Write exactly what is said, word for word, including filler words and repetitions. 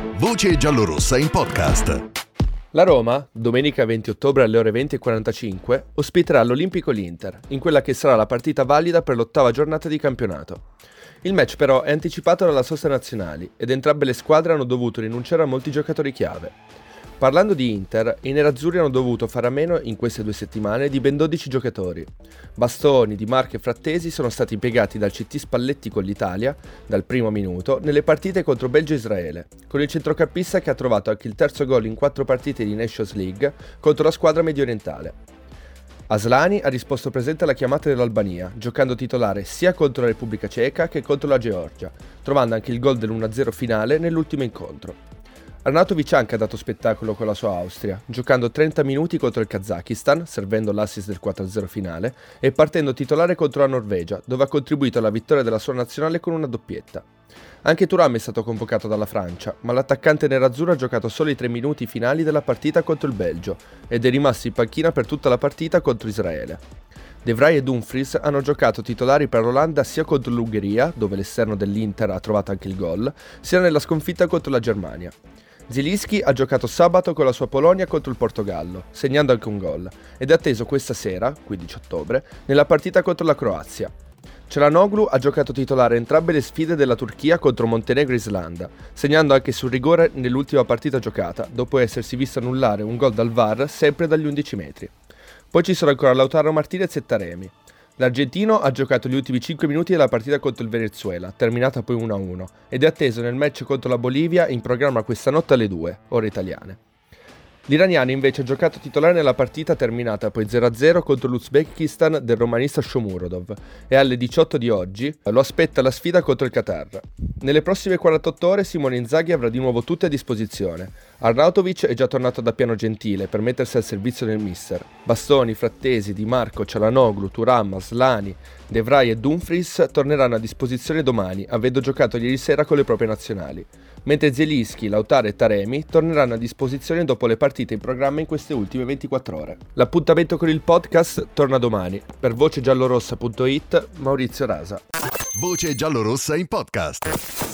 Voce giallorossa in podcast. La Roma, domenica venti ottobre alle ore venti e quarantacinque, ospiterà l'Olimpico l'Inter, in quella che sarà la partita valida per l'ottava giornata di campionato. Il match però è anticipato dalla sosta nazionali ed entrambe le squadre hanno dovuto rinunciare a molti giocatori chiave. Parlando di Inter, i nerazzurri hanno dovuto fare a meno in queste due settimane di ben dodici giocatori. Bastoni, Di Marco e Frattesi sono stati impiegati dal C T Spalletti con l'Italia, dal primo minuto, nelle partite contro Belgio e Israele, con il centrocampista che ha trovato anche il terzo gol in quattro partite di Nations League contro la squadra mediorientale. Aslani ha risposto presente alla chiamata dell'Albania, giocando titolare sia contro la Repubblica Ceca che contro la Georgia, trovando anche il gol dell'uno a zero finale nell'ultimo incontro. Arnautovic anche ha dato spettacolo con la sua Austria, giocando trenta minuti contro il Kazakistan, servendo l'assist del quattro a zero finale, e partendo titolare contro la Norvegia, dove ha contribuito alla vittoria della sua nazionale con una doppietta. Anche Thuram è stato convocato dalla Francia, ma l'attaccante nerazzurro ha giocato solo i tre minuti finali della partita contro il Belgio, ed è rimasto in panchina per tutta la partita contro Israele. De Vrij e Dumfries hanno giocato titolari per l'Olanda sia contro l'Ungheria, dove l'esterno dell'Inter ha trovato anche il gol, sia nella sconfitta contro la Germania. Zielinski ha giocato sabato con la sua Polonia contro il Portogallo, segnando anche un gol, ed è atteso questa sera, quindici ottobre, nella partita contro la Croazia. Çalhanoğlu ha giocato titolare entrambe le sfide della Turchia contro Montenegro e Islanda, segnando anche sul rigore nell'ultima partita giocata, dopo essersi visto annullare un gol dal V A R sempre dagli undici metri. Poi ci sono ancora Lautaro Martinez e Taremi. L'argentino ha giocato gli ultimi cinque minuti della partita contro il Venezuela, terminata poi uno a uno, ed è atteso nel match contro la Bolivia in programma questa notte alle due, ore italiane. L'iraniano invece ha giocato titolare nella partita terminata poi zero a zero contro l'Uzbekistan del romanista Shomurodov e alle diciotto di oggi lo aspetta la sfida contro il Qatar. Nelle prossime quarantotto ore Simone Inzaghi avrà di nuovo tutte a disposizione. Arnautovic è già tornato da Piano Gentile per mettersi al servizio del mister. Bastoni, Frattesi, Di Marco, Çalhanoğlu, Thuram, Aslani, De Vrij e Dumfries torneranno a disposizione domani, avendo giocato ieri sera con le proprie nazionali, mentre Zielinski, Lautaro e Taremi torneranno a disposizione dopo le partite in programma in queste ultime ventiquattro ore. L'appuntamento con il podcast torna domani. Per voce giallorossa punto it, Maurizio Rasa. Voce giallorossa in podcast.